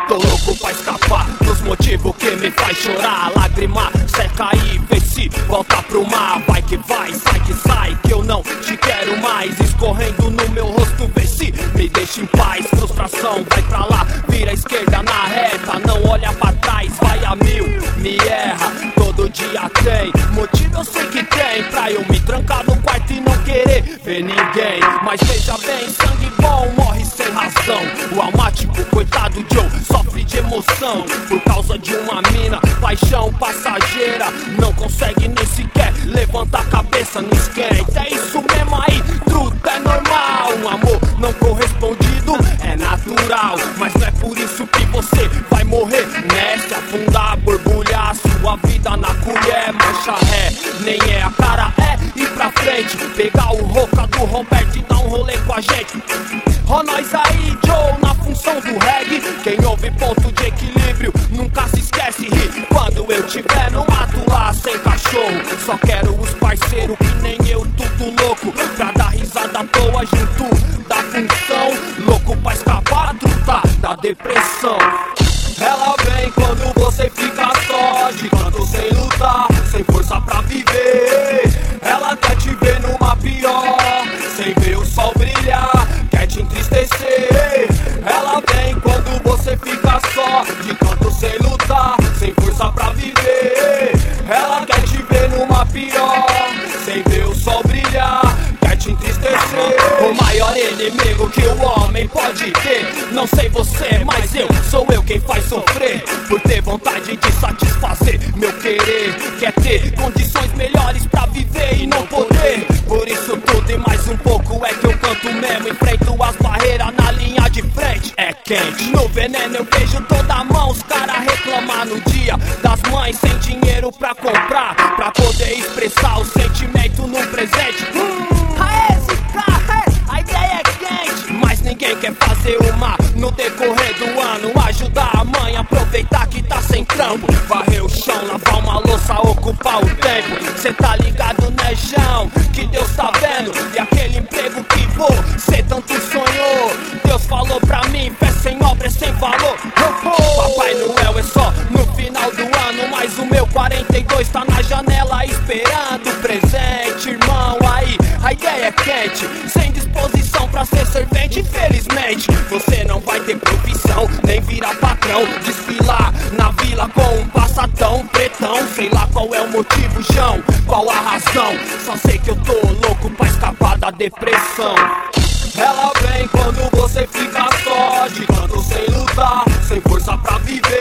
Tô louco pra escapar dos motivos que me faz chorar. Lágrima seca e vê se volta pro mar. Vai que vai, sai que sai, que eu não te quero mais. Escorrendo no meu rosto, vê se me deixa em paz. Frustração, vai pra lá, vira a esquerda na reta. Não olha pra trás, vai a mil, me erra. Todo dia tem motivo, eu sei que tem, pra eu me trancar no quarto e não querer ver ninguém. Mas veja bem, sangue bom morre sem razão. O almático, coitado Joe, sofre de emoção por causa de uma mina, paixão passageira. Não consegue nem sequer levantar a cabeça, não esquenta. É isso mesmo aí, truta, é normal. Um amor não correspondido é natural, mas não é por isso que você vai morrer, né? Se afundar, borbulhar sua vida na colher. Mancha ré, nem é a cara, é ir pra frente. Pegar o roca do Roberto e dar um rolê com a gente. Ó nós aí, Joe, na função do reggae. Quem ouve ponto de equilíbrio nunca se esquece rir. Quando eu tiver no mato lá sem cachorro, só quero os parceiros que nem eu, tudo louco, pra dar risada à toa junto da função. Louco pra escapar, truta, da depressão. Ela vem quando você fica só, de canto sem lutar, sem força pra viver. Ela quer te ver numa pior, sem ver o sol brilhar, quer te entristecer. Ela vem quando você fica só, de canto sem lutar, sem força pra viver. Ela quer te ver numa pior, sem ver o sol brilhar, quer te entristecer. O maior inimigo que o homem pode ter, não sei você, mas sou eu quem faz sofrer. Por ter vontade de satisfazer meu querer, quer ter condições melhores pra viver e não poder. Por isso tudo e mais um pouco é que eu canto mesmo. Enfrento as barreiras na linha de frente, é quente. No veneno eu vejo toda a mão, os caras reclamar no dia das mães sem dinheiro pra comprar, pra poder expressar o sentimento num presente. A ideia é quente, mas ninguém quer fazer uma no decorrer do ano. Ajudar a mãe a aproveitar que tá sem trampo, varrer o chão, lavar uma louça, ocupar o tempo. Cê tá ligado, né, João, que Deus tá vendo. E aquele emprego que você tanto sonhou, Deus falou pra mim, fé sem obra é sem valor. Papai Noel é só no final do ano, mas o meu 42 tá na janela esperando o presente, irmão. Aí a ideia é quente, sem disposição pra ser servente. Infelizmente você não vai ter profissão, nem virar patrão. Desfilar na vila com um passadão pretão. Sei lá qual é o motivo, João, qual a razão. Só sei que eu tô louco pra escapar da depressão. Ela vem quando você fica só, de canto sem lutar, sem força pra viver.